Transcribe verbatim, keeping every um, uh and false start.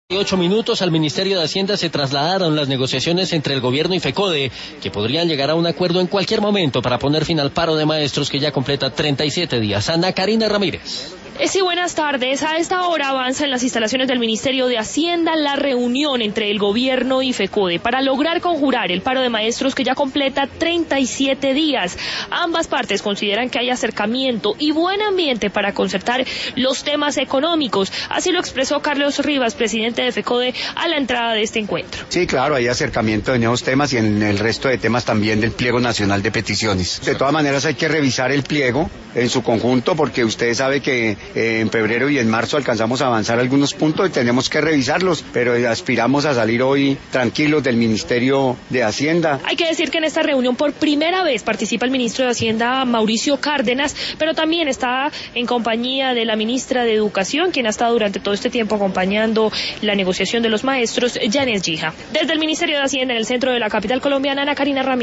Ocho minutos al Ministerio de Hacienda se trasladaron las negociaciones entre el gobierno y FECODE, que podrían llegar a un acuerdo en cualquier momento para poner fin al paro de maestros que ya completa treinta y siete días. Ana Karina Ramírez. Sí, buenas tardes. A esta hora avanza en las instalaciones del Ministerio de Hacienda la reunión entre el gobierno y FECODE para lograr conjurar el paro de maestros que ya completa treinta y siete días. Ambas partes consideran que hay acercamiento y buen ambiente para concertar los temas económicos. Así lo expresó Carlos Rivas, presidente de FECODE, a la entrada de este encuentro. Sí, claro, hay acercamiento en esos temas y en el resto de temas también del pliego nacional de peticiones. De todas maneras hay que revisar el pliego en su conjunto porque usted sabe que eh, en febrero y en marzo alcanzamos a avanzar algunos puntos y tenemos que revisarlos, pero aspiramos a salir hoy tranquilos del Ministerio de Hacienda. Hay que decir que en esta reunión por primera vez participa el ministro de Hacienda, Mauricio Cárdenas, pero también está en compañía de la ministra de Educación, quien ha estado durante todo este tiempo acompañando la negociación de los maestros, Janet Gija. Desde el Ministerio de Hacienda, en el centro de la capital colombiana, Ana Karina Ramírez.